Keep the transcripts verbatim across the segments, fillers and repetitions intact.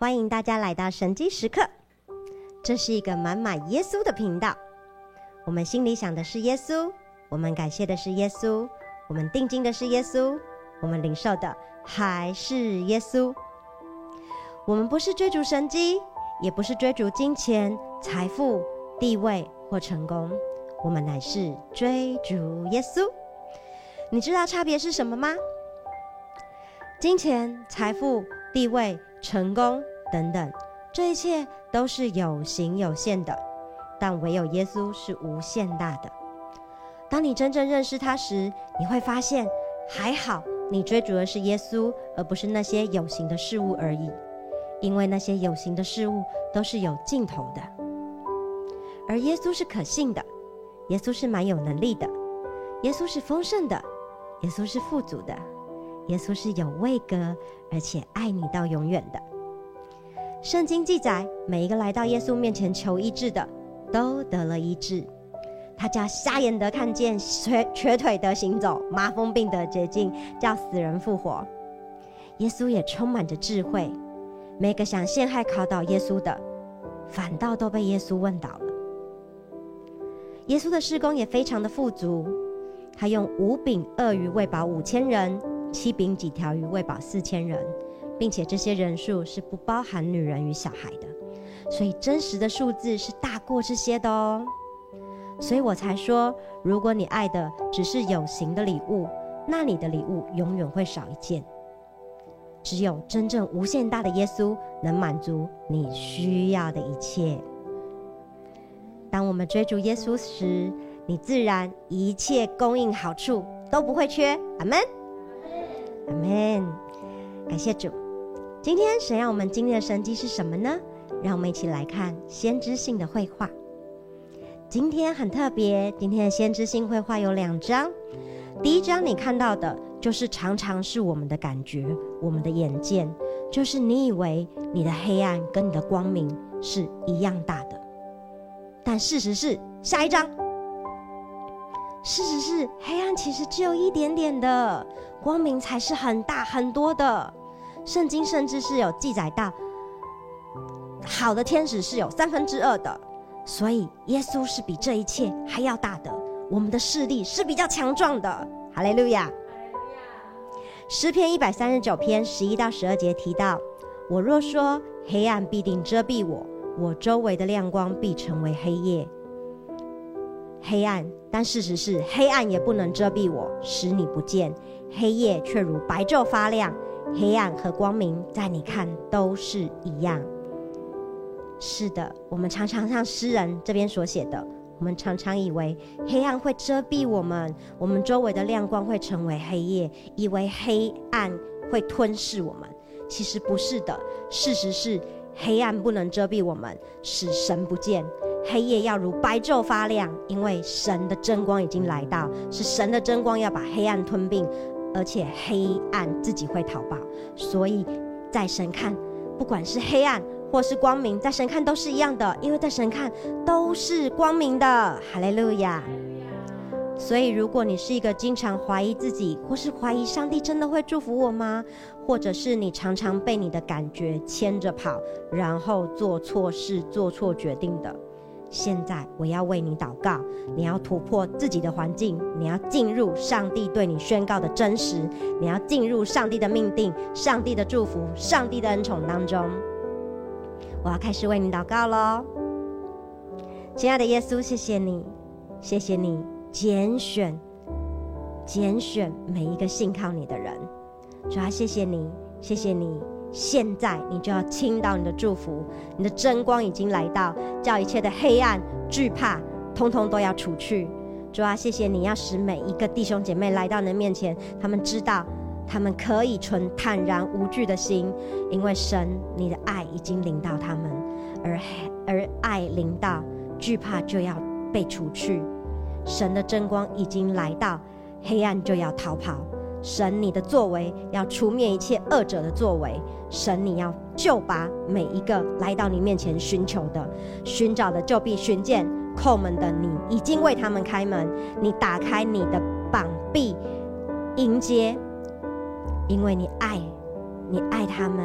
欢迎大家来到神迹时刻，这是一个满满耶稣的频道。我们心里想的是耶稣，我们感谢的是耶稣，我们定睛的是耶稣，我们领受的还是耶稣。我们不是追逐神迹，也不是追逐金钱、财富、地位或成功，我们乃是追逐耶稣。你知道差别是什么吗？金钱、财富、地位、成功等等，这一切都是有形有限的，但唯有耶稣是无限大的。当你真正认识他时，你会发现，还好你追逐的是耶稣，而不是那些有形的事物而已。因为那些有形的事物都是有尽头的，而耶稣是可信的，耶稣是蛮有能力的，耶稣是丰盛的，耶稣是富足的，耶稣是有位格而且爱你到永远的。圣经记载，每一个来到耶稣面前求医治的都得了医治。他叫瞎眼得看见，瘸瘸腿得行走，麻风病得洁净，叫死人复活。耶稣也充满着智慧，每个想陷害考倒耶稣的，反倒都被耶稣问倒了。耶稣的事工也非常的富足，他用五饼二鱼喂饱五千人，七饼几条鱼喂饱四千人，并且这些人数是不包含女人与小孩的，所以真实的数字是大过这些的哦。所以我才说，如果你爱的只是有形的礼物，那你的礼物永远会少一件。只有真正无限大的耶稣能满足你需要的一切。当我们追逐耶稣时，你自然一切供应好处都不会缺。阿们，阿们，感谢主。今天神让我们经历的神迹是什么呢？让我们一起来看先知性的绘画。今天很特别，今天的先知性绘画有两张。第一张你看到的就是常常是我们的感觉，我们的眼见，就是你以为你的黑暗跟你的光明是一样大的，但事实是，下一张，事实是黑暗其实只有一点点的，光明才是很大很多的。圣经甚至是有记载到，好的天使是有三分之二的，所以耶稣是比这一切还要大的，我们的势力是比较强壮的。哈利路亚！诗篇一百三十九篇十一到十二节提到，我若说黑暗必定遮蔽我，我周围的亮光必成为黑夜。黑暗，但事实是黑暗也不能遮蔽我，使你不见，黑夜却如白昼发亮。黑暗和光明在你看都是一样。是的，我们常常像诗人这边所写的，我们常常以为黑暗会遮蔽我们，我们周围的亮光会成为黑夜，以为黑暗会吞噬我们。其实不是的，事实是黑暗不能遮蔽我们，使神不见，黑夜要如白昼发亮，因为神的真光已经来到，是神的真光要把黑暗吞并，而且黑暗自己会逃跑。所以在神看，不管是黑暗或是光明，在神看都是一样的，因为在神看都是光明的。哈利路亚！所以如果你是一个经常怀疑自己，或是怀疑上帝真的会祝福我吗？或者是你常常被你的感觉牵着跑，然后做错事、做错决定的，现在我要为你祷告。你要突破自己的环境，你要进入上帝对你宣告的真实，你要进入上帝的命定、上帝的祝福、上帝的恩宠当中。我要开始为你祷告咯。亲爱的耶稣，谢谢你，谢谢你拣选拣选每一个信靠你的人。主啊，谢谢你，谢谢你，现在你就要倾倒你的祝福，你的真光已经来到，叫一切的黑暗惧怕通通都要除去。主啊，谢谢你要使每一个弟兄姐妹来到你的面前，他们知道他们可以存坦然无惧的心，因为神你的爱已经临到他们，而而爱临到，惧怕就要被除去。神的真光已经来到，黑暗就要逃跑。神你的作为要除灭一切恶者的作为，神你要救拔每一个来到你面前寻求的、寻找的就必寻见，叩门的你已经为他们开门，你打开你的膀臂迎接，因为你爱你爱他们，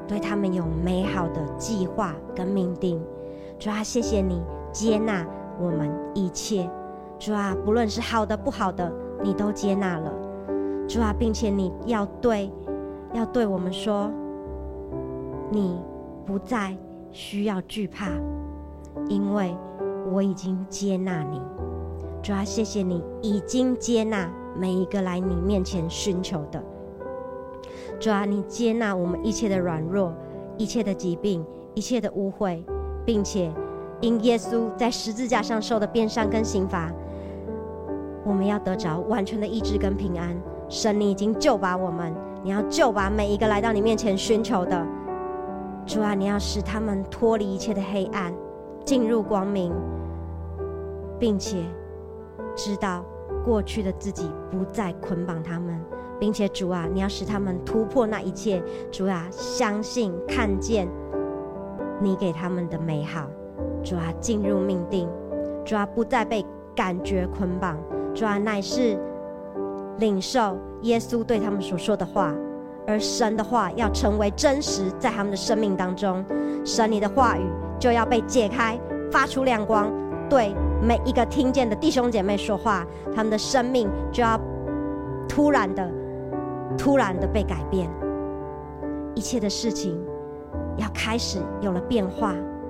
对他们有美好的计划跟命定。主啊，谢谢你接纳我们一切，主啊，不论是好的不好的，你都接纳了，主啊，并且你要对要对我们说，你不再需要惧怕，因为我已经接纳你。主啊，谢谢你已经接纳每一个来你面前寻求的。主啊，你接纳我们一切的软弱，一切的疾病，一切的污秽，并且因耶稣在十字架上受的鞭伤跟刑罚，我们要得着完全的医治跟平安。神，你已经救拔我们，你要救拔每一个来到你面前寻求的。主啊，你要使他们脱离一切的黑暗，进入光明，并且知道过去的自己不再捆绑他们，并且主啊，你要使他们突破那一切。主啊，相信看见你给他们的美好。主啊，进入命定。主啊，不再被感觉捆绑。主啊，乃是领受耶稣对他们所说的话，而神的话要成为真实在他们的生命当中。神，你的话语就要被解开，发出亮光，对每一个听见的弟兄姐妹说话，他们的生命就要突然的突然的被改变，一切的事情要开始有了变化。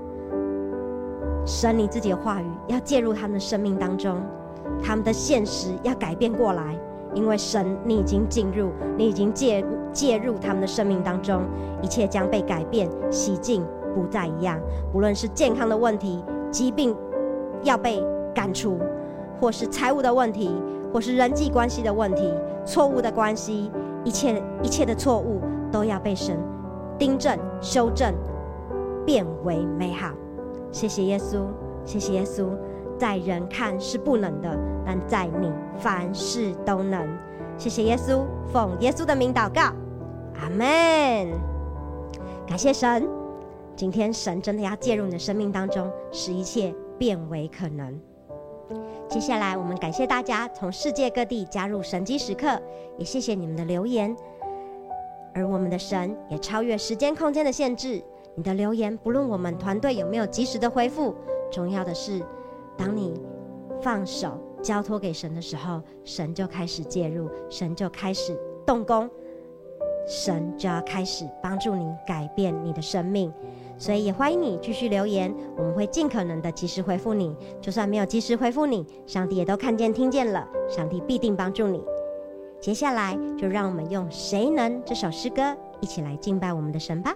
神，你自己的话语要介入他们的生命当中，他们的现实要改变过来，因为神，你已经进入，你已经介入介入他们的生命当中，一切将被改变洗净，不再一样。不论是健康的问题，疾病要被赶除，或是财务的问题，或是人际关系的问题，错误的关系，一切一切的错误都要被神订正修正，变为美好。谢谢耶稣，谢谢耶稣，在人看是不能的，但在你凡事都能。谢谢耶稣，奉耶稣的名祷告，阿们。感谢神，今天神真的要介入你的生命当中，使一切变为可能。接下来我们感谢大家从世界各地加入神迹时刻，也谢谢你们的留言。而我们的神也超越时间空间的限制，你的留言不论我们团队有没有及时的回复，重要的是当你放手交托给神的时候，神就开始介入，神就开始动工，神就要开始帮助你改变你的生命。所以也欢迎你继续留言，我们会尽可能的及时回复你。就算没有及时回复你，上帝也都看见听见了，上帝必定帮助你。接下来就让我们用谁能这首诗歌一起来敬拜我们的神吧。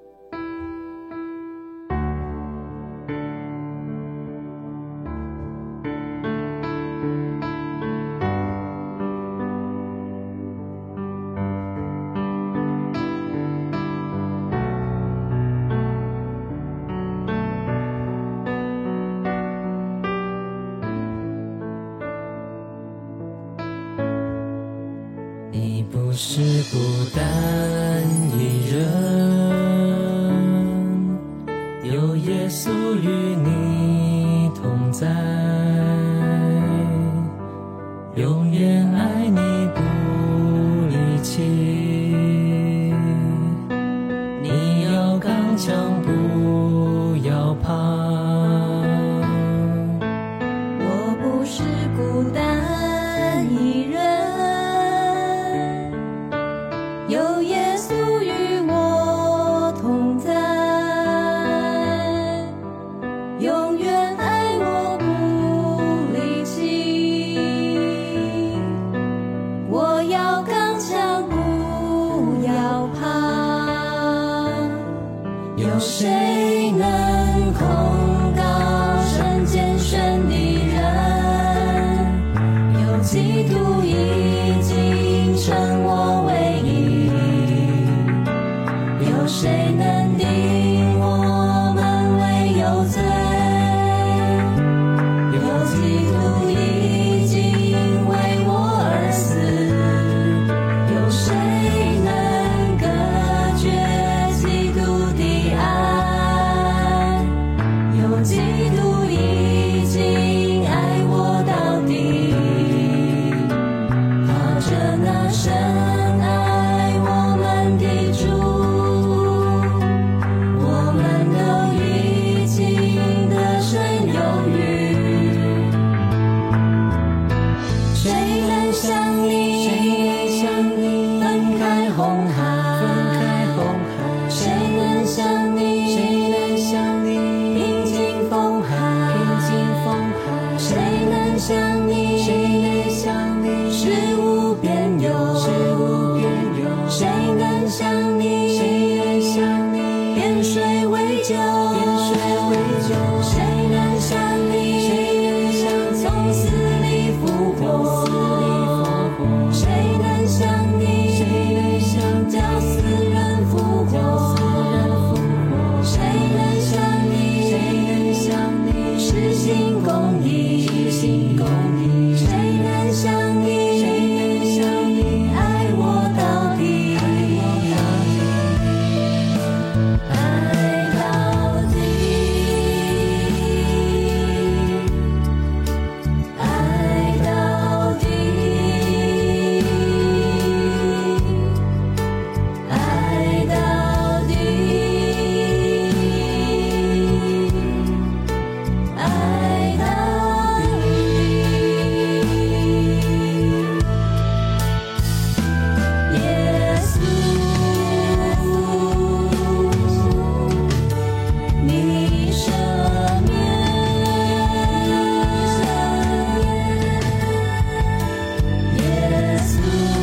不是孤单一人，有耶稣与你同在，永远爱你不离弃。你要刚强，不要怕。 我不是孤单一人，有耶稣与我同在，永远爱我不离弃。我要刚强，不要怕。有谁能控告神拣选的人？有基督已经称我为义。有谁能定我们为有罪？有基督已经为我而死。有谁能隔绝基督的爱？有基督已经爱我到底。靠着那深爱我们的主， 像你？ 谁能像你？ 平静风海， 平静风海。 谁能像你？ 谁能像你？ 事无边有， 事无边有。 谁能像你？ 谁能像你？ 变水为酒， 变水为酒。 谁能像你？ 谁能像你？ 从死里复活，谁能像你？ 谁能像你？ 叫死人复活，谁能像你？ 谁能像你？ 实行公义， 实行公义。 谁能像你？ 谁能像你？ 爱我到底，爱到底，爱到底，爱到底，爱到底。耶稣，你赦免，耶稣，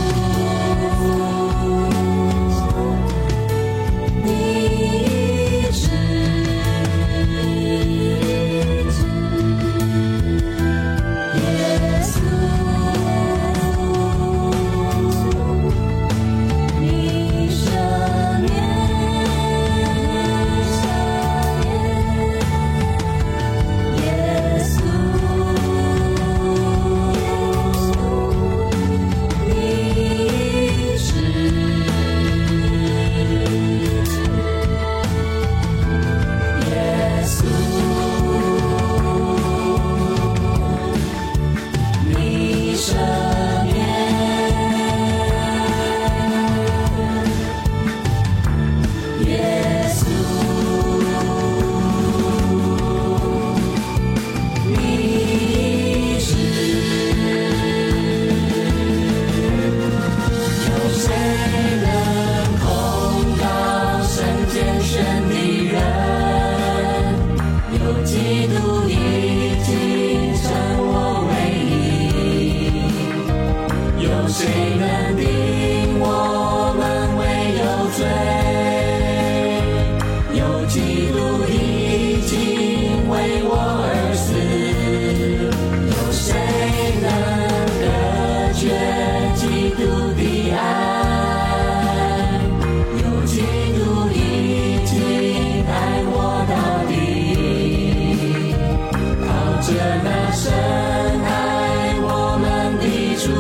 你医治，耶稣，你赦免，耶稣，你医治，耶稣，你赦免。耶稣，你是，有谁能控告圣洁神的人？有基督已经称我为义，有谁能定我们为有罪？有基督已经为我而死，有谁能隔绝基督的爱？有基督已经爱我到底，靠着那深爱我们的主，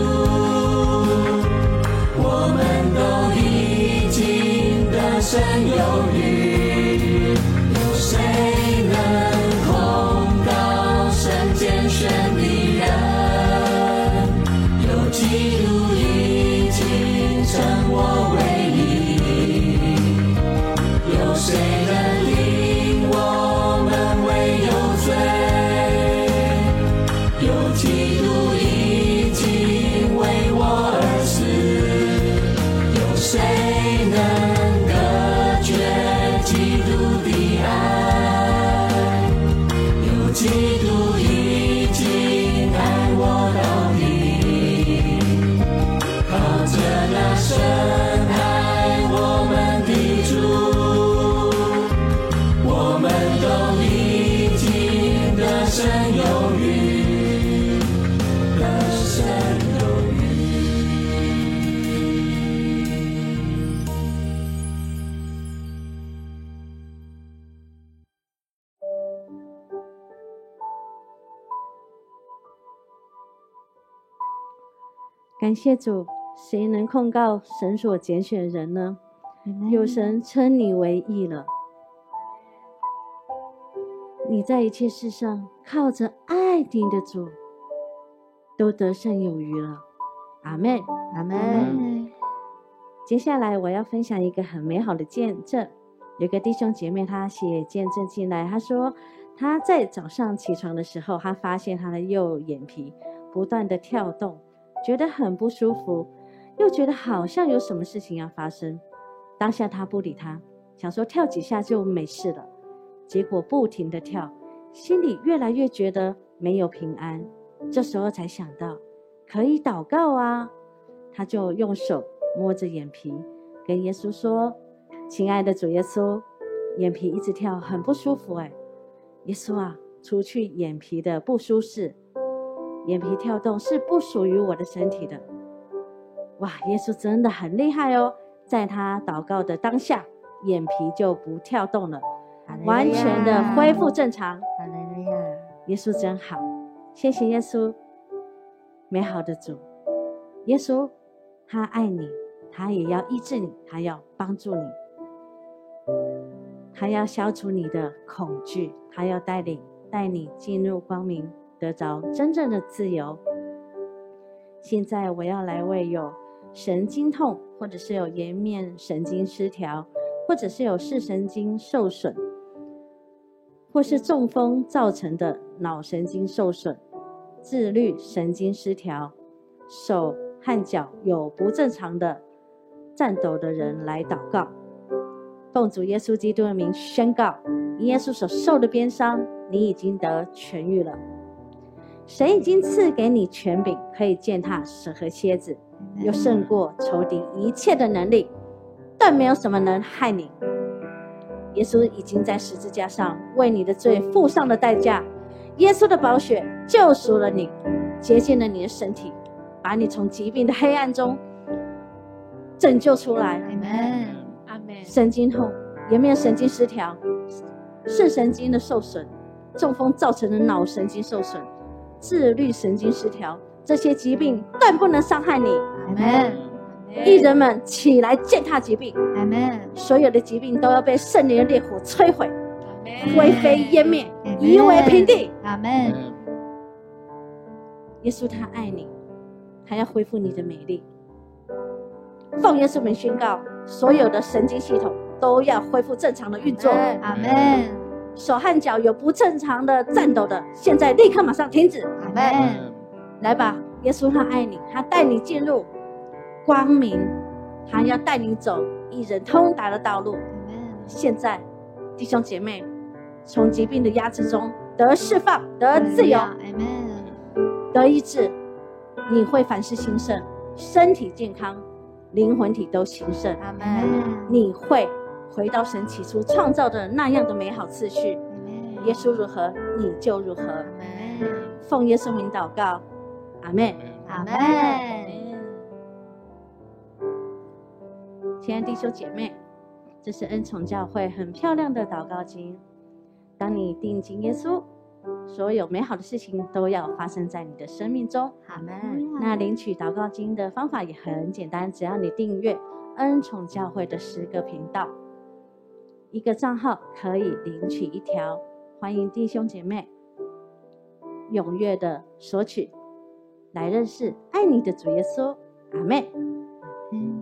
我们都已经得胜有余。有谁能控告圣洁神的人？有基督已经称我为义，有谁能令我们为有罪？有基督已经为我而死，有谁能隔绝基督的爱？有基督已经爱我到底，靠着那深爱我们的主，我们都已经得胜有余，得胜有余。 感谢主，谁能控告神所拣选人呢？有神称你为义了。你在一切事上靠着爱你的主，都得胜有余了。阿们，阿们。接下来我要分享一个很美好的见证。有个弟兄姐妹他写见证进来，他说他在早上起床的时候，他发现他的右眼皮不断的跳动，觉得很不舒服，又觉得好像有什么事情要发生。当下他不理他， 想说跳几下就没事了，结果不停地跳，心里越来越觉得没有平安。这时候才想到可以祷告啊，他就用手摸着眼皮跟耶稣说，亲爱的主耶稣，眼皮一直跳很不舒服哎，耶稣啊，除去眼皮的不舒适，眼皮跳动是不属于我的身体的。哇，耶稣真的很厉害哦，在他祷告的当下，眼皮就不跳动了，完全的恢复正常。 哈利路亚！ 耶稣真好，谢谢耶稣，美好的主。耶稣他爱你，他也要医治你，他要帮助你，他要消除你的恐惧，他要带领带你进入光明，得着真正的自由。现在我要来为有神经痛，或者是有颜面神经失调，或者是有视神经受损，或是中风造成的脑神经受损、自律神经失调、手和脚有不正常的颤抖的人来祷告。奉主耶稣基督的名宣告，因耶稣所受的鞭伤，你已经得痊愈了。神已经赐给你权柄，可以践踏蛇和蝎子，又胜过仇敌一切的能力，但没有什么能害你。耶稣已经在十字架上为你的罪付上了代价，耶稣的宝血救赎了你，洁净了你的身体，把你从疾病的黑暗中拯救出来。 阿们，阿们。 神经痛、颜面神经失调、视神经的受损、中风造成的脑神经受损、自律神经失调，这些疾病断不能伤害你。 阿们。 义人们起来践踏疾病， 阿们。 所有的疾病都要被圣灵的烈火摧毁， 阿灰飞烟灭，夷为平地。 阿们。 耶稣他爱你，他要恢复你的美丽。奉耶稣名宣告，所有的神经系统都要恢复正常的运作。 阿们。 手和脚有不正常的颤抖的，现在立刻马上停止。 阿们。 来吧，耶稣他爱你，他带你进入光明，他要带你走一人通达的道路。现在弟兄姐妹从疾病的压制中得释放，得自由，得医治，你会凡事兴盛，身体健康，灵魂体都兴盛。你会回到神起初创造的那样的美好次序。耶稣如何，你就如何。奉耶稣名祷告，阿们， 阿们。 亲爱的弟兄姐妹，这是恩宠教会很漂亮的祷告经。当你定睛耶稣，所有美好的事情都要发生在你的生命中。 阿们。 那领取祷告经的方法也很简单，只要你订阅恩宠教会的十个频道，一个账号可以领取一条。欢迎弟兄姐妹踊跃的索取，来认识爱你的主耶稣。阿们。 嗯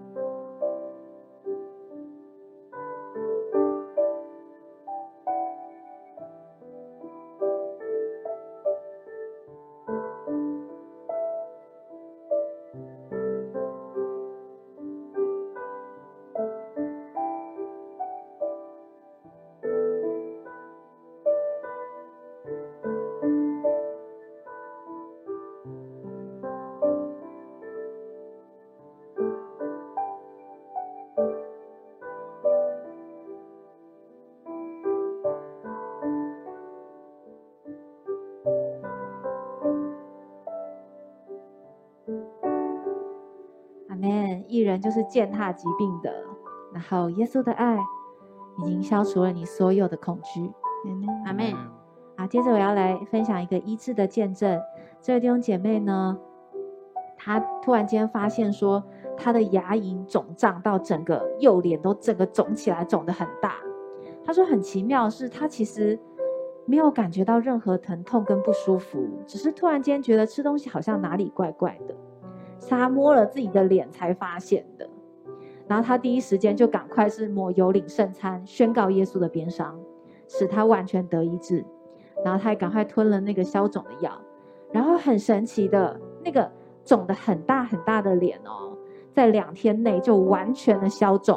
义人就是践踏疾病的，然后耶稣的爱已经消除了你所有的恐惧。 阿们。 好，接着我要来分享一个医治的见证。这位弟兄姐妹呢，她突然间发现说，她的牙龈肿胀到整个右脸都整个肿起来，肿得很大。她说很奇妙的是，她其实没有感觉到任何疼痛跟不舒服，只是突然间觉得吃东西好像哪里怪怪的，是她摸了自己的脸才发现的。然后她第一时间就赶快是抹油领圣餐，宣告耶稣的鞭伤，使她完全得医治。然后她也赶快吞了那个消肿的药，然后很神奇的，那个肿得很大很大的脸哦，在两天内就完全的消肿，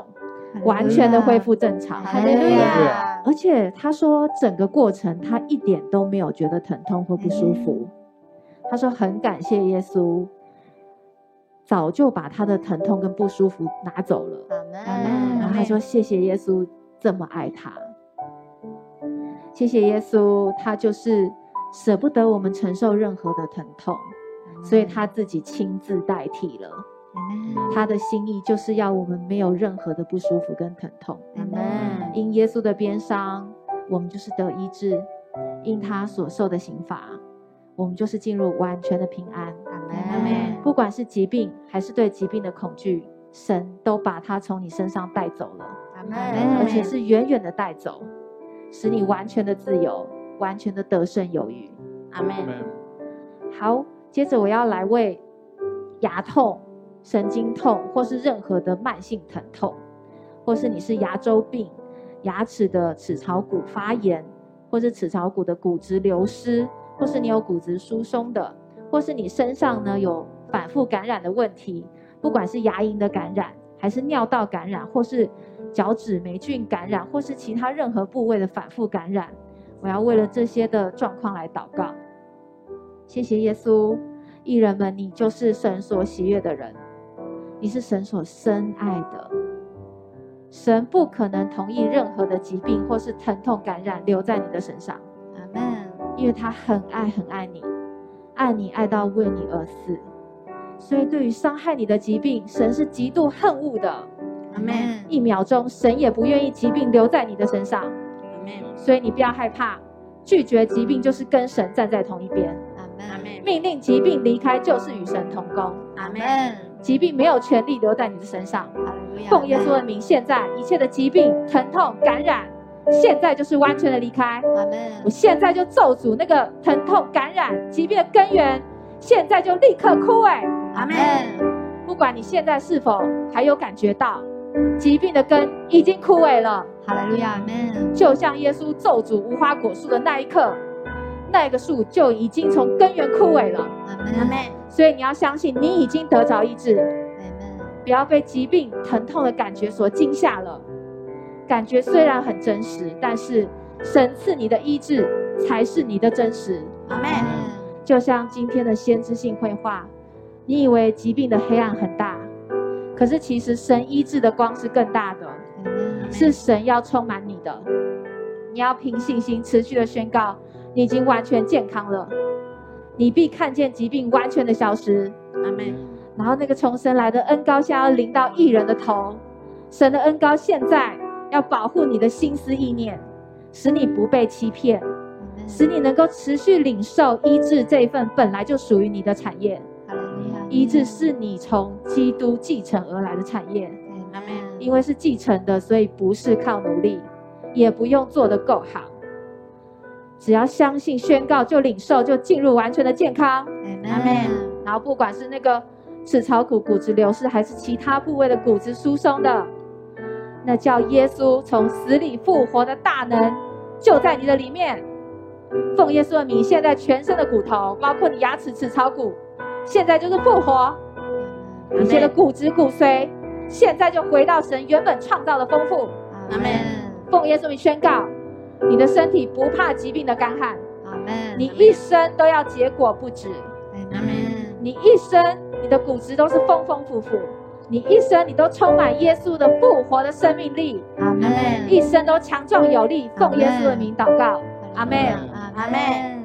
完全的恢复正常。 哈利路亚！ 而且他说整个过程他一点都没有觉得疼痛或不舒服。他说很感谢耶稣早就把他的疼痛跟不舒服拿走了。然后他说谢谢耶稣这么爱他，谢谢耶稣他就是舍不得我们承受任何的疼痛，所以他自己亲自代替了。他的心意就是要我们没有任何的不舒服跟疼痛。因耶稣的鞭伤我们就是得医治，因他所受的刑罚我们就是进入完全的平安。不管是疾病还是对疾病的恐惧，神都把它从你身上带走了，而且是远远的带走，使你完全的自由，完全的得胜有余。阿们。好，接着我要来为牙痛、神经痛或是任何的慢性疼痛，或是你是牙周病、牙齿的齿槽骨发炎，或是齿槽骨的骨质流失，或是你有骨质疏松的，或是你身上呢有反复感染的问题，不管是牙龈的感染还是尿道感染，或是角质霉菌感染，或是其他任何部位的反复感染，我要为了这些的状况来祷告。谢谢耶稣，义人们，你就是神所喜悦的人，你是神所深爱的，神不可能同意任何的疾病或是疼痛感染留在你的身上。阿们。因为他很爱很爱你，爱你爱到为你而死，所以对于伤害你的疾病，神是极度恨恶的。阿们。一秒钟神也不愿意疾病留在你的身上。阿们。所以你不要害怕，拒绝疾病就是跟神站在同一边。阿们。命令疾病离开就是与神同工。阿们。疾病没有权利留在你的身上。奉耶稣的名，现在一切的疾病、疼痛、感染，现在就是完全的离开。我现在就咒诅那个疼痛、感染、疾病的根源，现在就立刻枯萎。阿们。不管你现在是否还有感觉到，疾病的根已经枯萎了。哈利路亚，阿们。就像耶稣咒诅无花果树的那一刻，那个树就已经从根源枯萎了。阿们。所以你要相信，你已经得着医治。不要被疾病疼痛的感觉所惊吓了，感觉虽然很真实，但是神赐你的医治才是你的真实。阿们。就像今天的先知性绘画，你以为疾病的黑暗很大，可是其实神医治的光是更大的，是神要充满你的。你要凭信心持续的宣告，你已经完全健康了，你必看见疾病完全的消失。阿们。然后那个重生来的恩膏现在要临到义人的头，神的恩膏现在要保护你的心思意念，使你不被欺骗，使你能够持续领受医治这一份本来就属于你的产业。医治是你从基督继承而来的产业，因为是继承的，所以不是靠努力，也不用做得够好，只要相信宣告就领受，就进入完全的健康。阿们。然后不管是那个齿槽骨骨质流失还是其他部位的骨质疏松的，那叫耶稣从死里复活的大能就在你的里面。奉耶稣的名，现在全身的骨头包括你牙齿齿槽骨现在就是复活，一切的骨质骨髓现在就回到神原本创造的丰富。阿们。奉耶稣名宣告，你的身体不怕疾病的干旱。阿们。你一生都要结果不止。阿们。你一生你的骨质都是丰丰富富，你一生你都充满耶稣的复活的生命力。阿们。一生都强壮有力。奉耶稣的名祷告。阿们。阿们。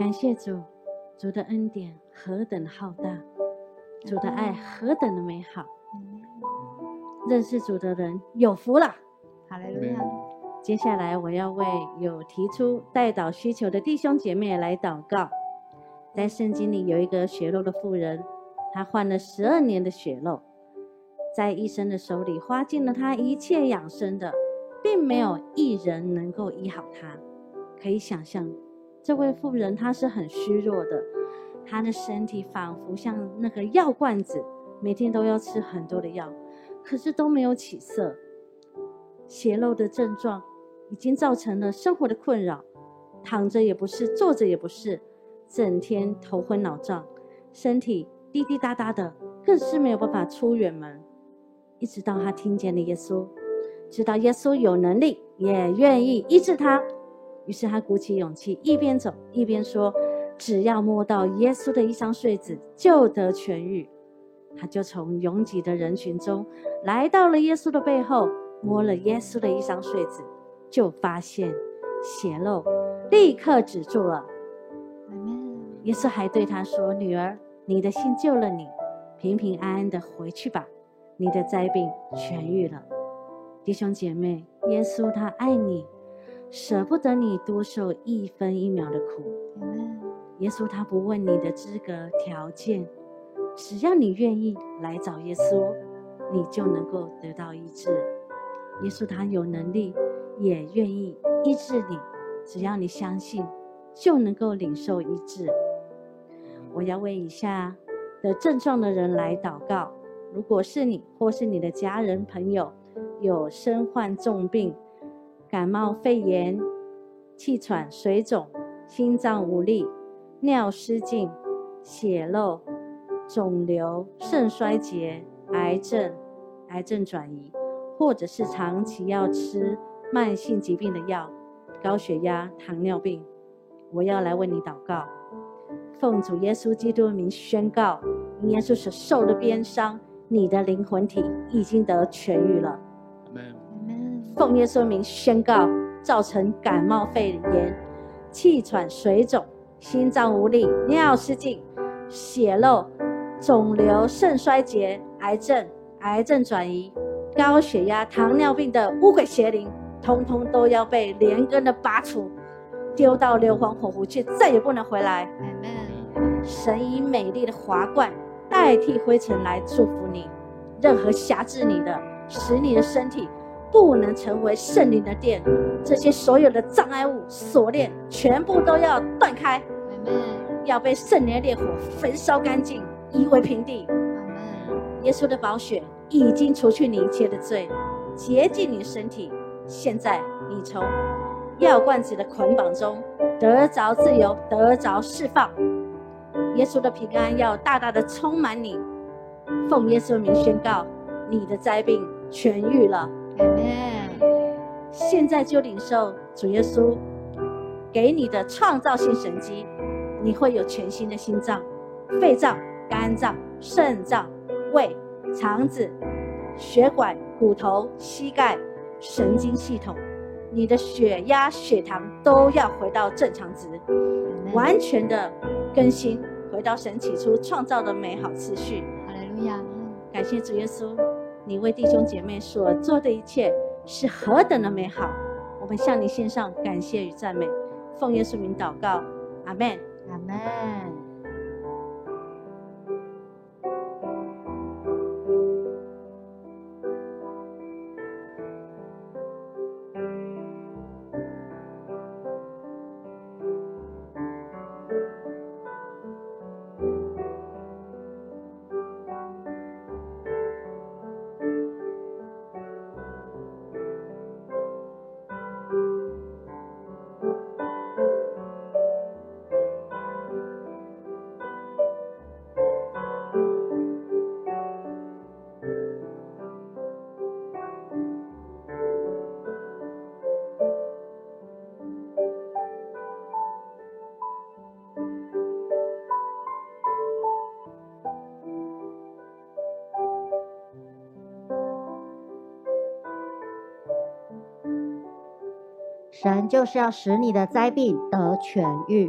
感谢主，主的恩典何等浩大，主的爱何等的美好。认识主的人有福了。 哈利路亚。 接下来我要为有提出代祷需求的弟兄姐妹来祷告。在圣经里有一个血漏的妇人，她患了十二年的血漏，在医生的手里花尽了她一切养生的，并没有一人能够医好她。可以想象这位妇人她是很虚弱的，她的身体仿佛像那个药罐子，每天都要吃很多的药，可是都没有起色。血漏的症状已经造成了生活的困扰，躺着也不是，坐着也不是，整天头昏脑胀，身体滴滴答答的，更是没有办法出远门。一直到他听见了耶稣，知道耶稣有能力，也愿意医治他，于是他鼓起勇气，一边走一边说，只要摸到耶稣的衣裳穗子，就得痊愈。他就从拥挤的人群中来到了耶稣的背后，摸了耶稣的衣裳穗子，就发现血漏立刻止住了。耶稣还对他说，女儿，你的信救了你，平平安安的回去吧，你的灾病痊愈了。弟兄姐妹，耶稣他爱你，舍不得你多受一分一秒的苦。耶稣他不问你的资格条件，只要你愿意来找耶稣，你就能够得到医治。耶稣他有能力，也愿意医治你，只要你相信，就能够领受医治。我要为以下的症状的人来祷告。如果是你或是你的家人朋友有身患重病，感冒、肺炎、气喘、水肿、心脏无力、尿失禁、血漏、肿瘤、肾衰竭、癌症、癌症转移，或者是长期要吃慢性疾病的药，高血压、糖尿病，我要来为你祷告。奉主耶稣基督的名宣告，因耶稣所受的鞭伤，你的灵魂体已经得痊愈了。奉耶稣的名宣告，造成感冒、肺炎、气喘、水肿、心脏无力、尿失禁、血漏、肿瘤、肾衰竭、癌症、癌症转移、高血压、糖尿病的污鬼邪灵，通通都要被连根的拔除，丢到硫磺火湖去，再也不能回来。神以美丽的华冠代替灰尘来祝福你，任何辖制你的，使你的身体不能成为圣灵的殿，这些所有的障碍物、锁链全部都要断开，要被圣灵的烈火焚烧干净，夷为平地。耶稣的宝血已经除去你一切的罪，洁净你的身体。现在你从药罐子的捆绑中得着自由，得着释放。耶稣的平安要大大的充满你。奉耶稣的名宣告，你的灾病痊愈了。现在就领受主耶稣给你的创造性神迹，你会有全新的心脏、肺脏、肝脏、肾脏、胃、肠子、血管、骨头、膝盖、神经系统，你的血压、血糖都要回到正常值，完全的更新，回到神起初创造的美好次序。 哈利路亚！ 感谢主耶稣，你为弟兄姐妹所做的一切是何等的美好，我们向你献上感谢与赞美。奉耶稣名祷告，阿们， 阿们。 神就是要使你的灾病得痊愈。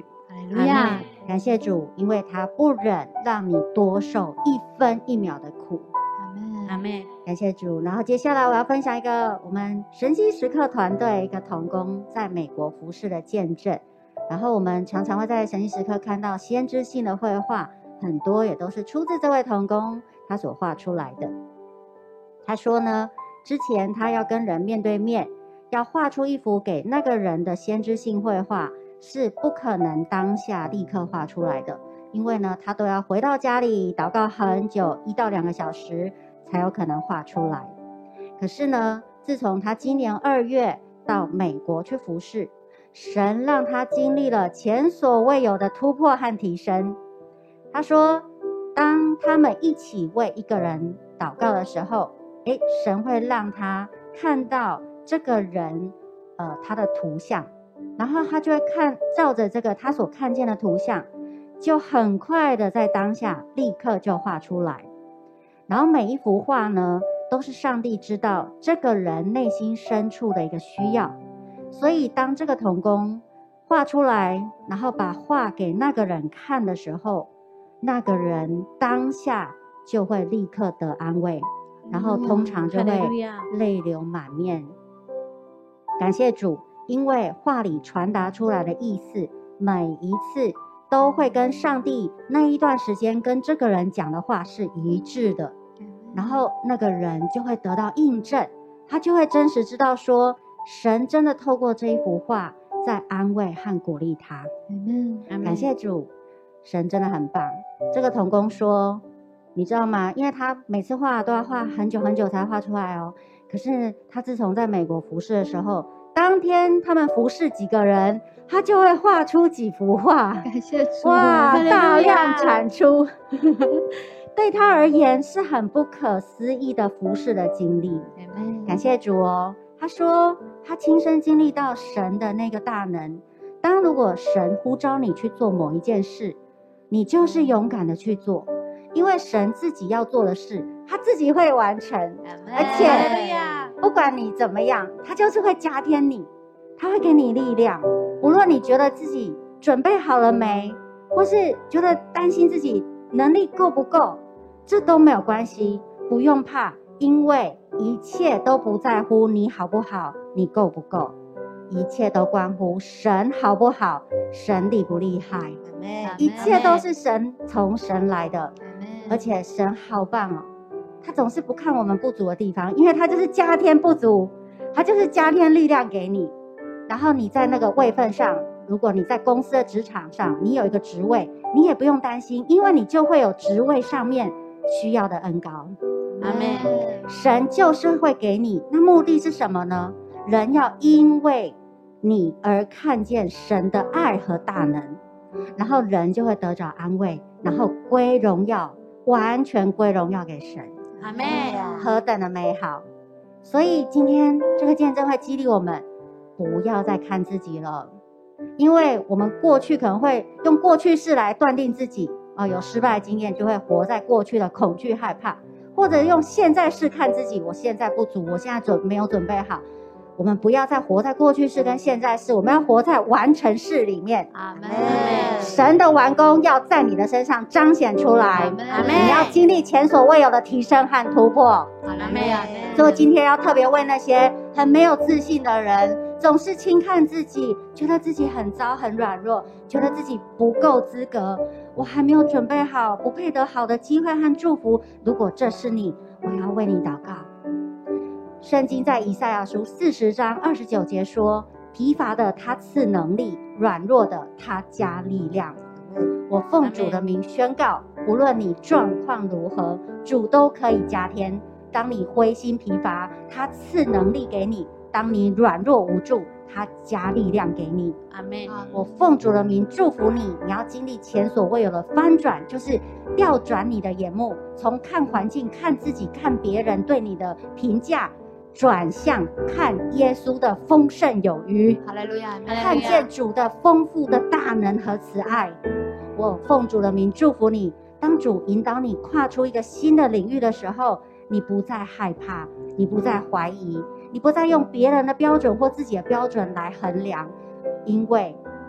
路亚，感谢主，因为他不忍让你多受一分一秒的苦。 阿门， 阿门，感谢主。然后接下来我要分享一个我们神迹时刻团队一个同工在美国服事的见证。然后我们常常会在神迹时刻看到先知性的绘画，很多也都是出自这位同工他所画出来的。他说呢，之前他要跟人面对面，要画出一幅给那个人的先知性绘画，是不可能当下立刻画出来的，因为呢，他都要回到家里祷告很久，一到两个小时才有可能画出来。可是呢，自从他今年二月到美国去服事，神让他经历了前所未有的突破和提升。他说，当他们一起为一个人祷告的时候，诶，神会让他看到这个人，呃，他的图像，然后他就会看照着这个他所看见的图像，就很快的在当下立刻就画出来。然后每一幅画呢，都是上帝知道这个人内心深处的一个需要，所以当这个同工画出来，然后把画给那个人看的时候，那个人当下就会立刻得安慰，然后通常就会泪流满面。感谢主，因为话里传达出来的意思，每一次都会跟上帝那一段时间跟这个人讲的话是一致的，然后那个人就会得到印证，他就会真实知道说，神真的透过这一幅画在安慰和鼓励他。感谢主，神真的很棒。这个同工说，你知道吗？因为他每次画都要画很久很久才画出来哦。可是他自从在美国服事的时候，当天他们服事几个人，他就会画出几幅画。 感谢主， 哇，大量产出。对他而言是很不可思议的服事的经历。感谢主哦。他说他亲身经历到神的那个大能。当如果神呼召你去做某一件事，你就是勇敢的去做，因为神自己要做的事他自己会完成，而且不管你怎么样，他就是会加添你，他会给你力量。无论你觉得自己准备好了没，或是觉得担心自己能力够不够，这都没有关系，不用怕，因为一切都不在乎你好不好，你够不够，一切都关乎神好不好，神厉不厉害，一切都是神从神来的。而且神好棒哦，他总是不看我们不足的地方，因为他就是加添不足，他就是加添力量给你。然后你在那个位分上，如果你在公司的职场上你有一个职位，你也不用担心，因为你就会有职位上面需要的恩膏。阿们。神就是会给你，那目的是什么呢？人要因为你而看见神的爱和大能，然后人就会得着安慰，然后归荣耀，完全归荣耀给神。阿们。何等的美好。所以今天这个见证会激励我们不要再看自己了，因为我们过去可能会用过去式来断定自己、哦、有失败经验，就会活在过去的恐惧害怕，或者用现在式看自己，我现在不足，我现在准没有准备好。我们不要再活在过去式跟现在式，我们要活在完成式里面。阿们。神的完工要在你的身上彰显出来。阿们。你要经历前所未有的提升和突破。阿们。所以今天要特别为那些很没有自信的人，总是轻看自己，觉得自己很糟很软弱，觉得自己不够资格，我还没有准备好，不配得好的机会和祝福。如果这是你，我要为你祷告。圣经在以赛亚书四十章二十九节说，疲乏的他赐能力，软弱的他加力量。我奉主的名宣告，无论你状况如何，主都可以加添。当你灰心疲乏，他赐能力给你；当你软弱无助，他加力量给你。阿们。我奉主的名祝福你，你要经历前所未有的翻转，就是调转你的眼目，从看环境、看自己、看别人对你的评价，转向看耶稣的丰盛有余。哈利路亚！看见主的丰富的大能和慈爱。我奉主的名祝福你，当主引导你跨出一个新的领域的时候，你不再害怕，你不再怀疑，你不再用别人的标准或自己的标准来衡量，因为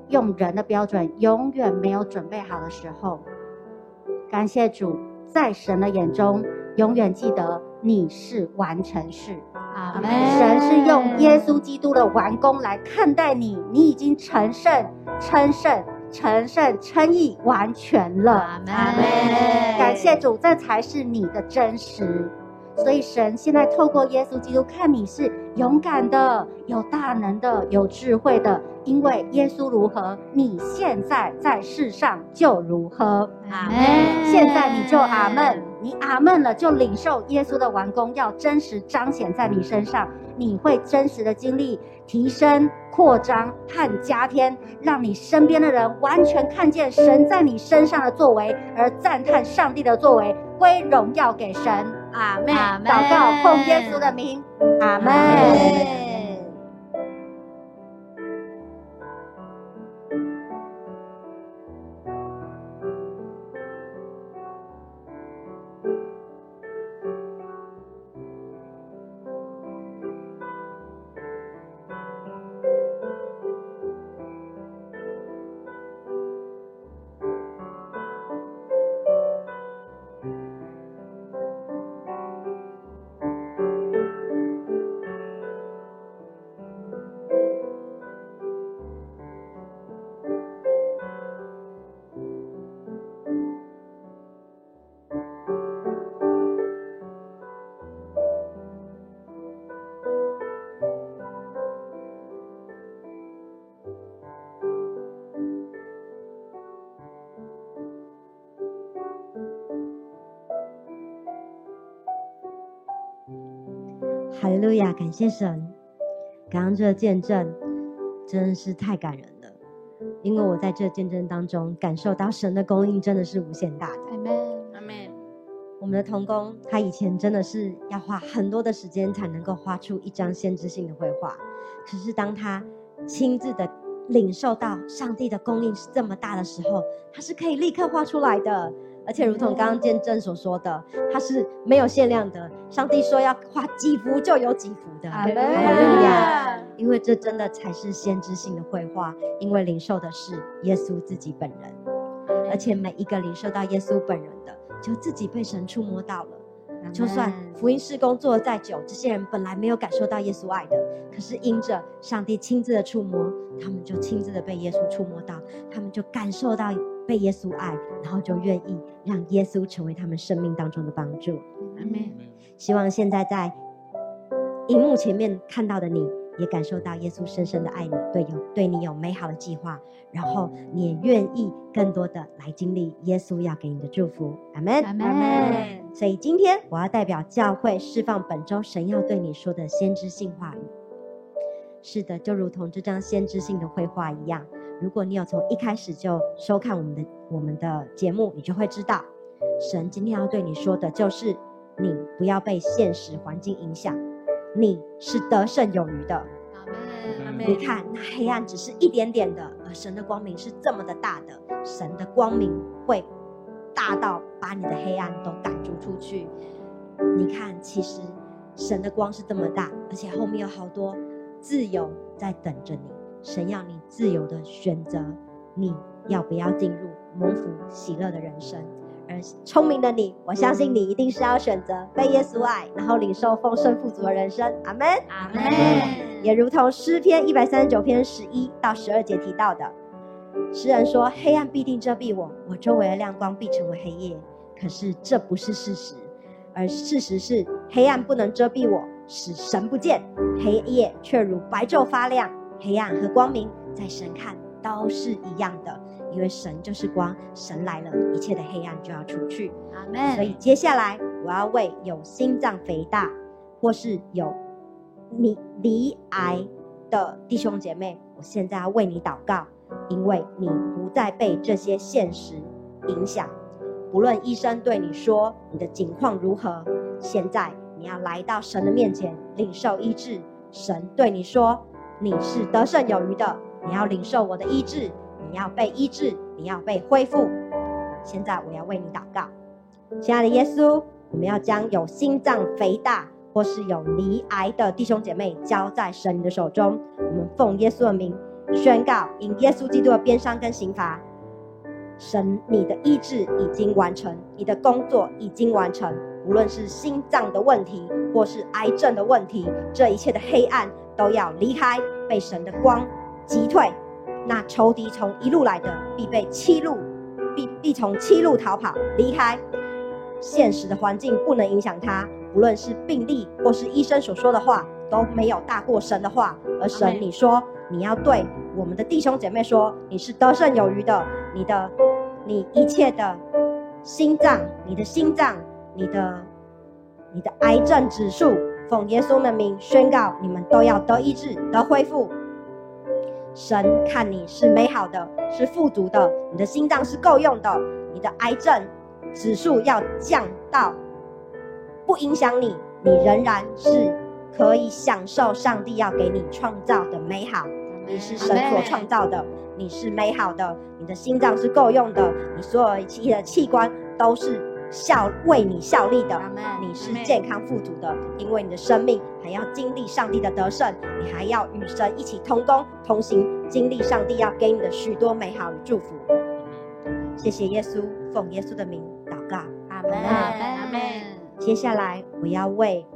用人的标准永远没有准备好的时候，感谢主，在神的眼中永远记得你是完成式。 阿们。 神是用耶稣基督的完工来看待你，你已经成圣、称圣、成圣、称义，完全了。 阿们。 感谢主，这才是你的真实。所以神现在透过耶稣基督看你是勇敢的、有大能的、有智慧的，因为耶稣如何，你现在在世上就如何。 阿们。 现在你就阿们，你阿们了，就领受耶稣的完工，要真实彰显在你身上，你会真实的经历提升、扩张和加添，让你身边的人完全看见神在你身上的作为，而赞叹上帝的作为，归荣耀给神。阿们。祷告奉耶稣的名，阿们。 哈利路亚，感谢神！刚刚这个见证真的是太感人了，因为我在这见证当中感受到神的供应真的是无限大的。 阿们，阿们。 我们的同工他以前真的是要花很多的时间才能够画出一张先知性的绘画，可是当他亲自的领受到上帝的供应是这么大的时候，他是可以立刻画出来的。而且如同刚刚见证所说的，它是没有限量的，上帝说要画几幅就有几幅的。 阿们。 哈利路亚！因为这真的才是先知性的绘画，因为领受的是耶稣自己本人，而且每一个领受到耶稣本人的，就自己被神触摸到了。就算福音事工做得再久，这些人本来没有感受到耶稣爱的，可是因着上帝亲自的触摸，他们就亲自的被耶稣触摸到，他们就感受到被耶稣爱，然后就愿意让耶稣成为他们生命当中的帮助。 阿们。 希望现在在荧幕前面看到的你，也感受到耶稣深深的爱你，对有对你有美好的计划，然后你也愿意更多的来经历耶稣要给你的祝福。阿们， 阿们。 所以今天我要代表教会释放本周神要对你说的先知性话语。是的，就如同这张先知性的绘画一样，如果你有从一开始就收看我们的我们的节目，你就会知道神今天要对你说的就是你不要被现实环境影响，你是得胜有余的。 阿们，阿们。 你看那黑暗只是一点点的，而神的光明是这么的大的，神的光明会大到把你的黑暗都赶逐出去。你看其实神的光是这么大，而且后面有好多自由在等着你，神要你自由的选择你要不要进入蒙福喜乐的人生。而聪明的你，我相信你一定是要选择被耶稣爱，然后领受丰盛富足的人生。阿们， 阿们。 也如同诗篇一百三十九篇十一到十二节提到的，诗人说黑暗必定遮蔽我，我周围的亮光必成为黑夜。可是这不是事实，而事实是黑暗不能遮蔽我，使神不见，黑夜却如白昼发亮。黑暗和光明在神看都是一样的，因为神就是光，神来了，一切的黑暗就要出去。 阿们。 所以接下来我要为有心脏肥大或是有你罹癌的弟兄姐妹，我现在要为你祷告，因为你不再被这些现实影响。不论医生对你说你的境况如何，现在你要来到神的面前领受医治。神对你说你是得胜有余的，你要领受我的医治，你要被医治，你要被恢复。现在我要为你祷告。亲爱的耶稣，我们要将有心脏肥大或是有罹癌的弟兄姐妹交在神的手中，我们奉耶稣的名宣告，因耶稣基督的鞭伤跟刑罚，神你的医治已经完成，你的工作已经完成。无论是心脏的问题，或是癌症的问题，这一切的黑暗都要离开，被神的光击退。那仇敌从一路来的，必被七路，必必从七路逃跑离开。现实的环境不能影响他，无论是病例或是医生所说的话，都没有大过神的话。而神，你说你要对我们的弟兄姐妹说，你是得胜有余的，你的你一切的心脏，你的心脏，你的你的癌症指数，奉耶稣的名宣告，你们都要得医治，得恢复。神看你是美好的，是富足的，你的心脏是够用的，你的癌症指数要降到不影响你，你仍然是可以享受上帝要给你创造的美好。你是神所创造的，你是美好的，你的心脏是够用的，你所有一切的器官都是效为你效力的，你是健康富足的，因为你的生命还要经历上帝的得胜，你还要与神一起同工同行，经历上帝要给你的许多美好与祝福。谢谢耶稣，奉耶稣的名祷告，阿们，阿们。接下来我要为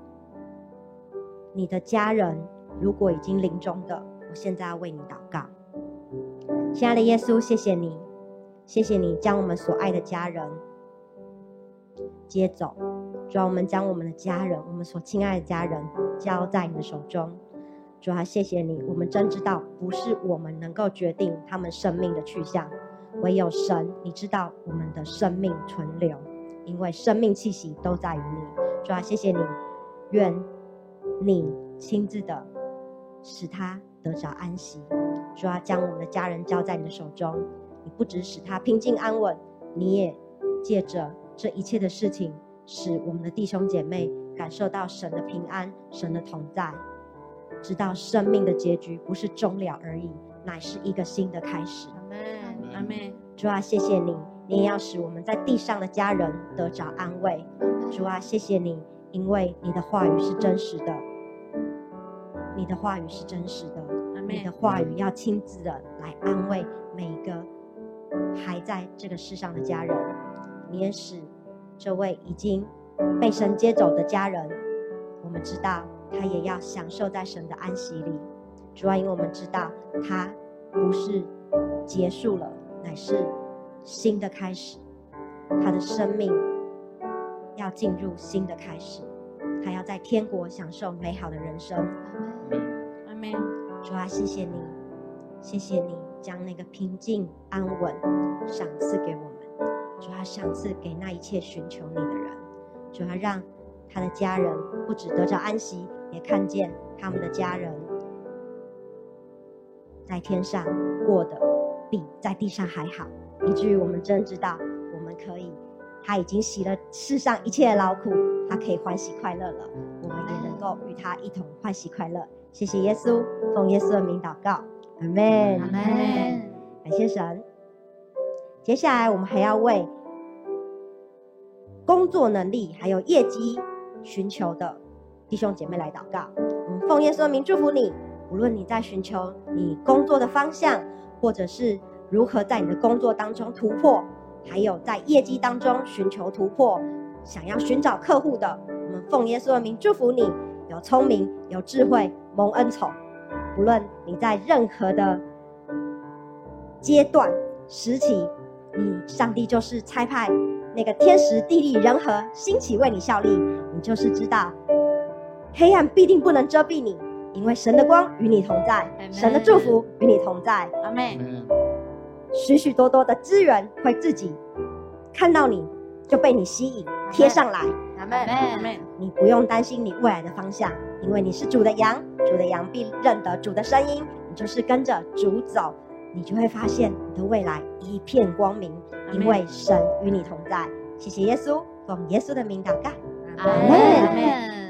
你的家人，如果已经临终的，我现在要为你祷告。亲爱的耶稣，谢谢你，谢谢你将我们所爱的家人接走。主啊，我们将我们的家人，我们所亲爱的家人交在你的手中。主啊，谢谢你，我们真知道不是我们能够决定他们生命的去向，唯有神，你知道我们的生命存留，因为生命气息都在于你。主啊，谢谢你，愿你亲自的使他得着安息。主啊，将我们的家人交在你的手中，你不只使他平静安稳，你也借着这一切的事情，使我们的弟兄姐妹感受到神的平安，神的同在，知道生命的结局不是终了而已，乃是一个新的开始。阿们，阿们。主啊，谢谢你，你也要使我们在地上的家人得着安慰。主啊，谢谢你，因为你的话语是真实的，你的话语是真实的，你的话语要亲自的来安慰每一个还在这个世上的家人。你也使这位已经被神接走的家人，我们知道他也要享受在神的安息里。主啊，因为我们知道他不是结束了，乃是新的开始，他的生命要进入新的开始，他要在天国享受美好的人生。阿们。主啊，谢谢你，谢谢你将那个平静安稳赏赐给我们。主啊，赏赐给那一切寻求你的人。主啊，让他的家人不只得着安息，也看见他们的家人在天上过得比在地上还好，以至于我们真知道我们可以，他已经洗了世上一切的劳苦，他可以欢喜快乐了，我们也能够与他一同欢喜快乐。谢谢耶稣，奉耶稣的名祷告，阿们，阿们。感谢神。接下来我们还要为工作能力还有业绩寻求的弟兄姐妹来祷告。我们奉耶稣的名祝福你，无论你在寻求你工作的方向，或者是如何在你的工作当中突破，还有在业绩当中寻求突破，想要寻找客户的，我们奉耶稣的名祝福你，有聪明，有智慧，蒙恩宠。无论你在任何的阶段时期，你上帝就是差派那个天时地利人和兴起为你效力，你就是知道黑暗必定不能遮蔽你，因为神的光与你同在，神的祝福与你同在。阿们。许许多多的资源会自己看到你就被你吸引贴上来。阿们，阿们。你不用担心你未来的方向，因为你是主的羊，主的羊必认得主的声音，你就是跟着主走，你就会发现你的未来一片光明，因为神与你同在。谢谢耶稣，奉耶稣的名祷告，阿们，阿们。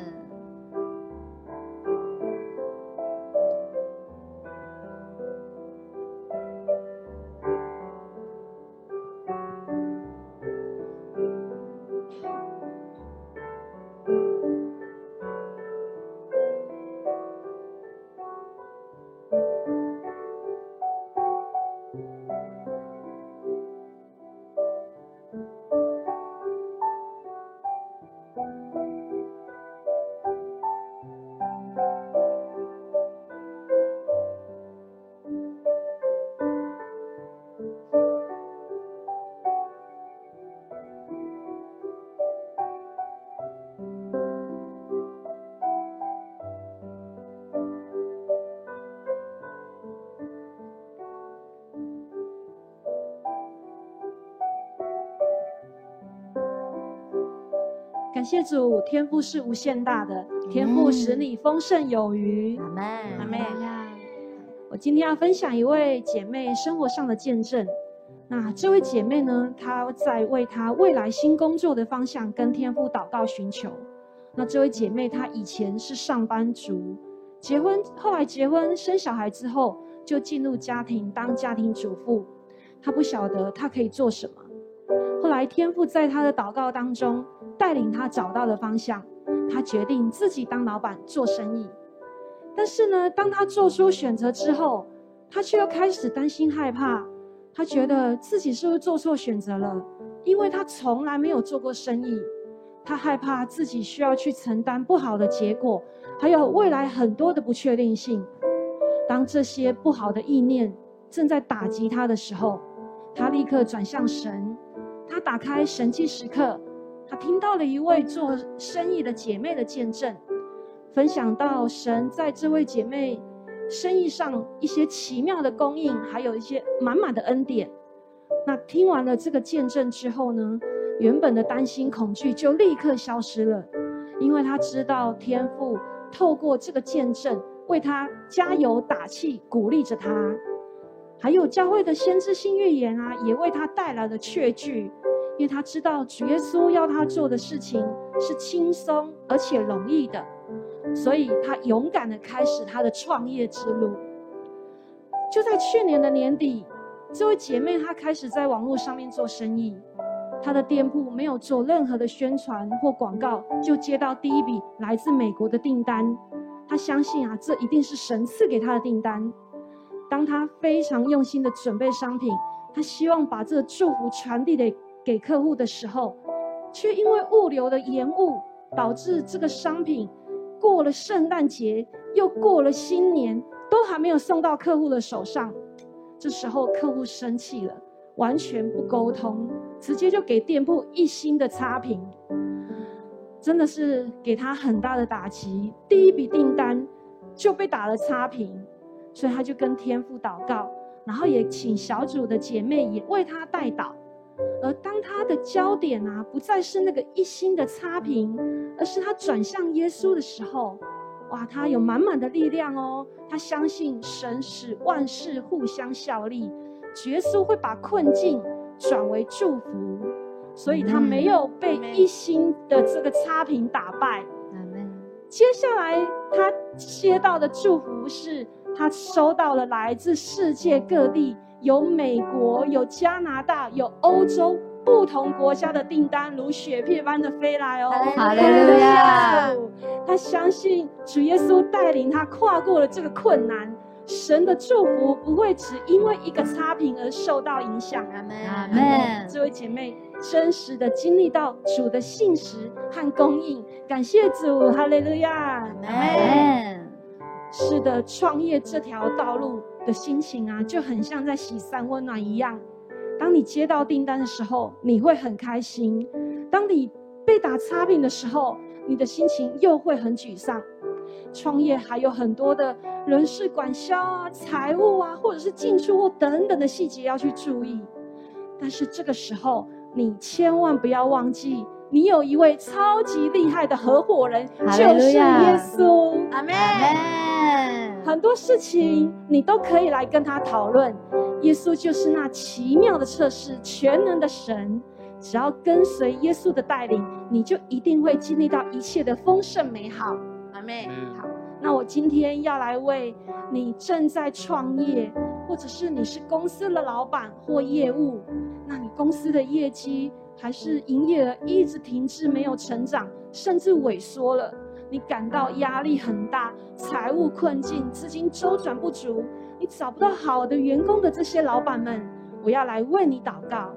感谢主，天父是无限大的，天父使你丰盛有余。 阿们， 阿们。我今天要分享一位姐妹生活上的见证。那这位姐妹呢，她在为她未来新工作的方向跟天父祷告寻求。那这位姐妹她以前是上班族，结婚后来结婚生小孩之后，就进入家庭当家庭主妇。她不晓得她可以做什么。后来天父在她的祷告当中带领她找到了方向，她决定自己当老板做生意。但是呢，当她做出选择之后，她却又开始担心害怕。她觉得自己是不是做错选择了？因为她从来没有做过生意，她害怕自己需要去承担不好的结果，还有未来很多的不确定性。当这些不好的意念正在打击她的时候，她立刻转向神。她打开神迹时刻，她听到了一位做生意的姐妹的见证，分享到神在这位姐妹生意上一些奇妙的供应，还有一些满满的恩典。那听完了这个见证之后呢，原本的担心恐惧就立刻消失了，因为他知道天父透过这个见证为他加油打气，鼓励着他。还有教会的先知性预言啊，也为他带来了确据，因为他知道主耶稣要他做的事情是轻松而且容易的，所以他勇敢地开始他的创业之路。就在去年的年底，这位姐妹她开始在网络上面做生意，她的店铺没有做任何的宣传或广告，就接到第一笔来自美国的订单。她相信啊，这一定是神赐给她的订单。当她非常用心的准备商品，她希望把这个祝福传递给给客户的时候，却因为物流的延误，导致这个商品过了圣诞节，又过了新年，都还没有送到客户的手上。这时候客户生气了，完全不沟通，直接就给店铺一星的差评，真的是给他很大的打击。第一笔订单就被打了差评，所以他就跟天父祷告，然后也请小组的姐妹也为他代祷。而当他的焦点啊，不再是那个一星的差评，而是他转向耶稣的时候，哇，他有满满的力量哦。他相信神使万事互相效力，耶稣会把困境转为祝福，所以他没有被一星的这个差评打败。接下来他接到的祝福是，他收到了来自世界各地，有美国，有加拿大，有欧洲不同国家的订单，如雪片般的飞来哦。 哈利路亚！ 他相信主耶稣带领他跨过了这个困难，神的祝福不会只因为一个差评而受到影响。阿们，阿们。这位姐妹真实的经历到主的信实和供应，感谢主，哈利路亚！阿们。是的，创业这条道路的心情啊，就很像在喜三温暖一样。当你接到订单的时候，你会很开心；当你被打差评的时候，你的心情又会很沮丧。创业还有很多的人事管销啊、财务啊，或者是进出货等等的细节要去注意。但是这个时候，你千万不要忘记，你有一位超级厉害的合伙人，就是耶稣。阿们。很多事情你都可以来跟他讨论，耶稣就是那奇妙的测试，全能的神。只要跟随耶稣的带领，你就一定会经历到一切的丰盛美好。阿们。好，那我今天要来为你正在创业，或者是你是公司的老板或业务，那你公司的业绩还是营业额一直停滞，没有成长，甚至萎缩了，你感到压力很大，财务困境，资金周转不足，你找不到好的员工的这些老板们，我要来为你祷告。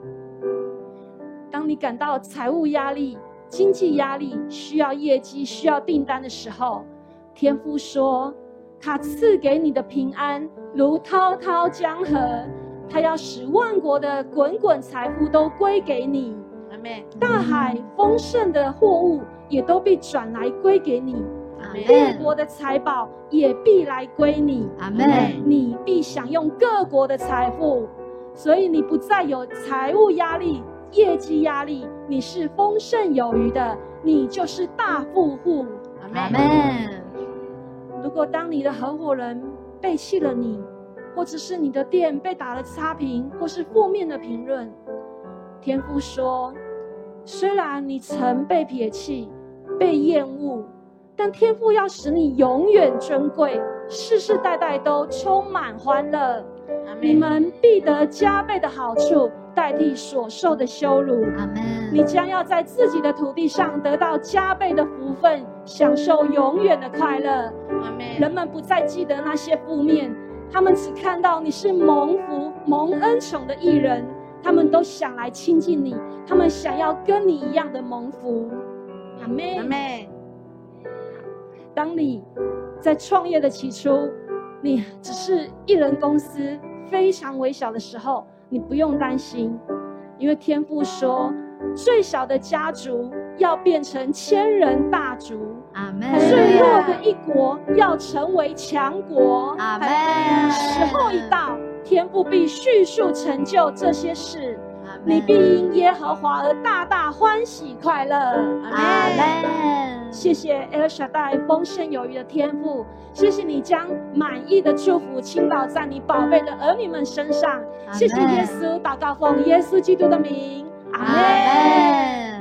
当你感到财务压力、经济压力，需要业绩、需要订单的时候，天父说，他赐给你的平安如滔滔江河，他要使万国的滚滚财富都归给你。大海丰盛的货物也都必转来归给你，各国的财宝也必来归你。你必享用各国的财富，所以你不再有财务压力， 业绩压力，你是丰盛有余的，你就是大富户。 阿们。 如果当你的合伙人背弃了你，或者是你的店被打了差评，或是负面的评论，天父说，虽然你曾被撇弃被厌恶，但天父要使你永远尊贵，世世代代都充满欢乐，你们必得加倍的好处，代替所受的羞辱。你将要在自己的土地上得到加倍的福分，享受永远的快乐。人们不再记得那些负面，他们只看到你是蒙福蒙恩宠的艺人，他们都想来亲近你，他们想要跟你一样的蒙福。阿们。阿们。当你在创业的起初，你只是一人公司非常微小的时候，你不用担心，因为天父说，最小的家族要变成千人大族， 阿们。 最弱的一国要成为强国， 阿们。 时候一到，天父必迅速成就这些事，你必因耶和华而大大欢喜快乐。 阿们。 谢谢 El Shaddai 丰盛有余的天父，谢谢你将满意的祝福倾倒在你宝贝的儿女们身上。谢谢耶稣，祷告奉耶稣基督的名，阿们。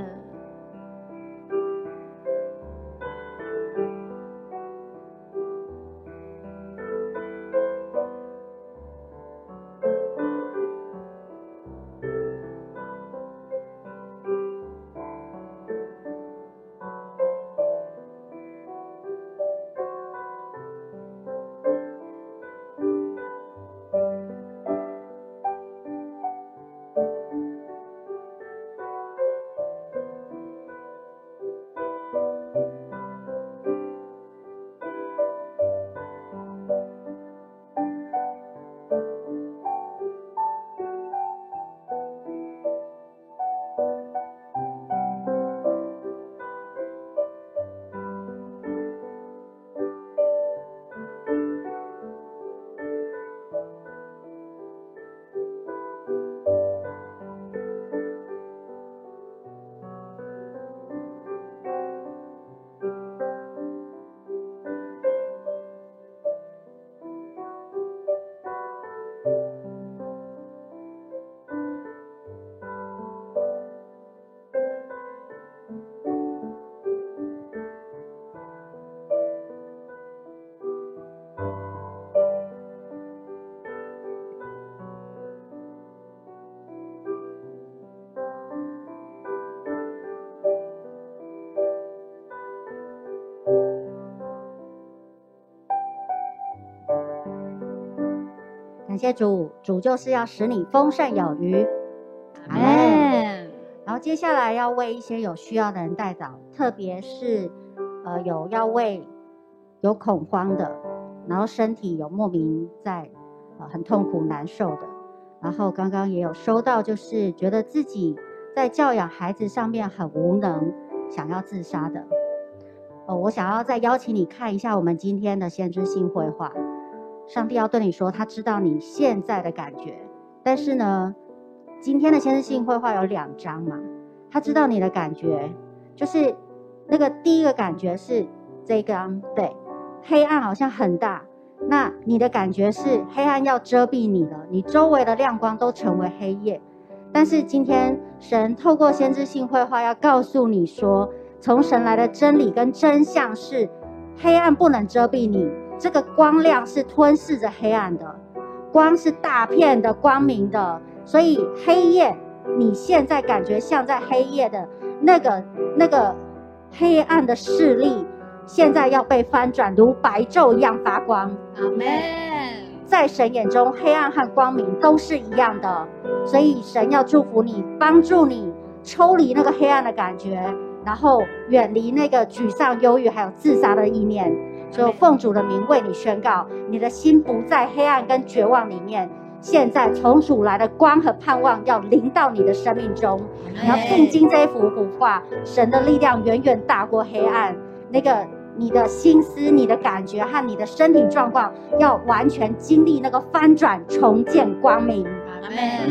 感谢主，主就是要使你丰盛有余。 阿们。 然后接下来要为一些有需要的人代祷，特别是呃有要为有恐慌的，然后身体有莫名在呃很痛苦难受的，然后刚刚也有收到，就是觉得自己在教养孩子上面很无能，想要自杀的。哦，我想要再邀请你看一下我们今天的先知性绘画。上帝要对你说，他知道你现在的感觉，但是呢，今天的先知性绘画有两张嘛，他知道你的感觉，就是那个第一个感觉是这个，对，黑暗好像很大，那你的感觉是黑暗要遮蔽你了，你周围的亮光都成为黑夜。但是今天神透过先知性绘画要告诉你说，从神来的真理跟真相是，黑暗不能遮蔽你，这个光亮是吞噬着黑暗的，光是大片的光明的，所以黑夜你现在感觉像在黑夜的那个那个黑暗的势力，现在要被翻转，如白昼一样发光。 阿们。 在神眼中，黑暗和光明都是一样的，所以神要祝福你，帮助你抽离那个黑暗的感觉，然后远离那个沮丧、忧郁还有自杀的意念。所以奉主的名为你宣告，你的心不在黑暗跟绝望里面，现在从主来的光和盼望要临到你的生命中。你要定睛这一幅幅画，神的力量远远大过黑暗，那个你的心思、你的感觉和你的身体状况要完全经历那个翻转、重建、光明。 阿们。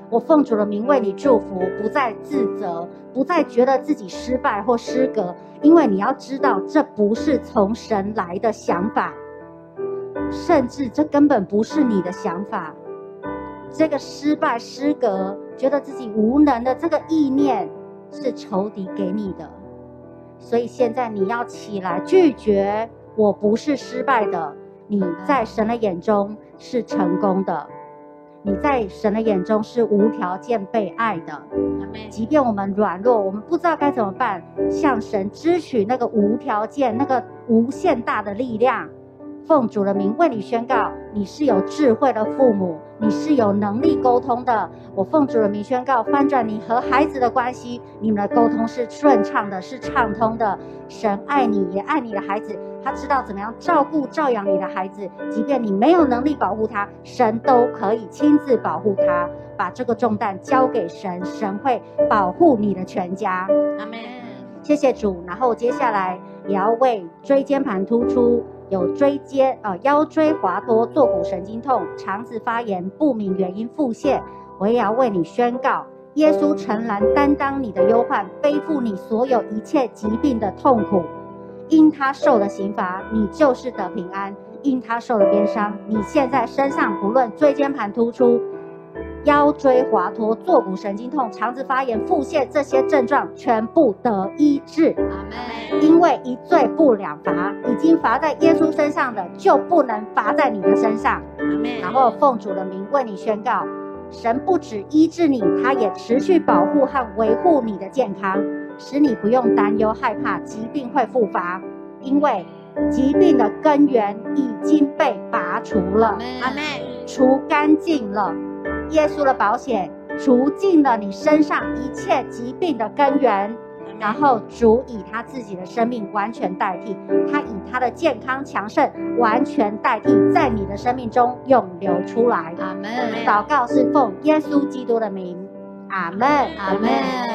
我奉主的名为你祝福，不再自责，不再觉得自己失败或失格，因为你要知道，这不是从神来的想法，甚至这根本不是你的想法。这个失败、失格，觉得自己无能的这个意念，是仇敌给你的。所以现在你要起来拒绝，我不是失败的，你在神的眼中是成功的，你在神的眼中是无条件被爱的。即便我们软弱，我们不知道该怎么办，向神支取那个无条件、那个无限大的力量。奉主的名为你宣告，你是有智慧的父母，你是有能力沟通的。我奉主的名宣告，翻转你和孩子的关系，你们的沟通是顺畅的，是畅通的。神爱你，也爱你的孩子，他知道怎么样照顾照养你的孩子，即便你没有能力保护他，神都可以亲自保护他。把这个重担交给神，神会保护你的全家。 阿们。 谢谢主。然后接下来也要为椎间盘突出、有椎间呃腰椎滑脱、坐骨神经痛、肠子发炎、不明原因腹泻，我也要为你宣告，耶稣诚然担当你的忧患，背负你所有一切疾病的痛苦，因他受了刑罚，你就是得平安；因他受了鞭伤，你现在身上不论椎间盘突出、腰椎滑脱、坐骨神经痛、肠子发炎、腹泻，这些症状全部得医治。 阿们。 因为一罪不两罚，已经罚在耶稣身上的，就不能罚在你的身上。 阿们。 然后奉主的名为你宣告，神不止医治你，他也持续保护和维护你的健康，使你不用担忧害怕疾病会复发，因为疾病的根源已经被拔除了。 阿们。 除干净了。耶稣的宝血除尽了你身上一切疾病的根源，然后主以他自己的生命完全代替，他以他的健康强盛完全代替，在你的生命中涌流出来。 阿们。 祷告是奉耶稣基督的名。阿们。 阿们。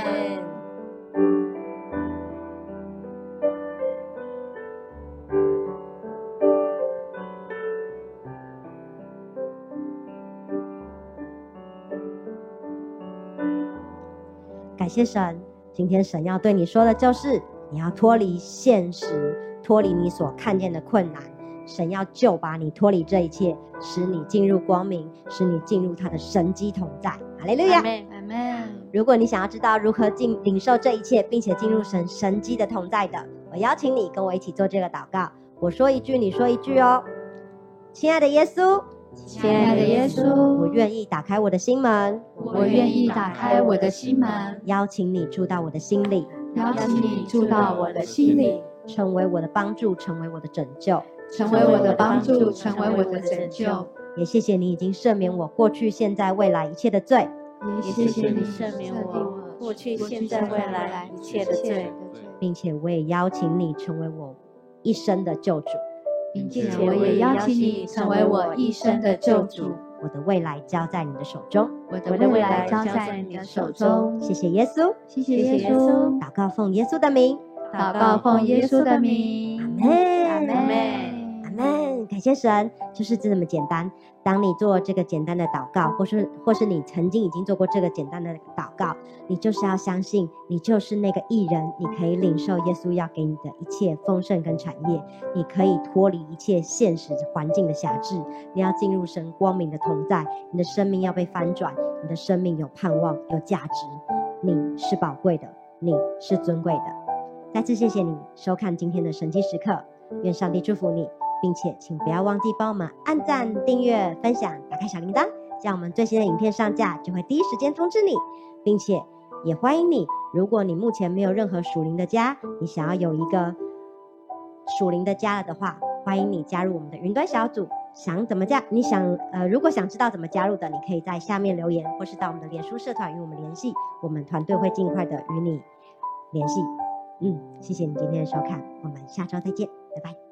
感谢神，今天神要对你说的就是，你要脱离现实，脱离你所看见的困难。神要救拔你脱离这一切，使你进入光明，使你进入他的神迹同在。哈利路亚。 阿们。 如果你想要知道如何进领受这一切，并且进入神神迹的同在的，我邀请你跟我一起做这个祷告。我说一句，你说一句哦。亲爱的耶稣， 亲爱的耶稣， 我愿意打开我的心门， 我愿意打开我的心门， 邀请你住到我的心里， 邀请你住到我的心里， 成为我的帮助，成为我的拯救， 成为我的帮助，成为我的拯救。 也谢谢你已经赦免我过去、现在、未来一切的罪， 也谢谢你赦免我过去、现在、未来一切的罪， 并且我也邀请你成为我一生的救主， 并且我也邀请你成为我一生的救主。 我的未来交在你的手中， 我的未来交在你的手中。 谢谢耶稣， 谢谢耶稣。 祷告奉耶稣的名， 祷告奉耶稣的名。 阿们， 阿们， 阿们。感谢神，就是这么简单。当你做这个简单的祷告，或是或是你曾经已经做过这个简单的祷告，你就是要相信，你就是那个义人，你可以领受耶稣要给你的一切丰盛跟产业，你可以脱离一切现实环境的辖制，你要进入神光明的同在，你的生命要被翻转，你的生命有盼望，有价值，你是宝贵的，你是尊贵的。再次谢谢你收看今天的神迹时刻，愿上帝祝福你，并且请不要忘记帮我们按赞、订阅、分享，打开小铃铛，这样我们最新的影片上架就会第一时间通知你，并且也欢迎你，如果你目前没有任何属灵的家，你想要有一个属灵的家了的话，欢迎你加入我们的云端小组。想怎么加？你想呃，如果想知道怎么加入的，你可以在下面留言，或是到我们的脸书社团与我们联系，我们团队会尽快的与你联系。嗯，谢谢你今天的收看，我们下周再见，拜拜。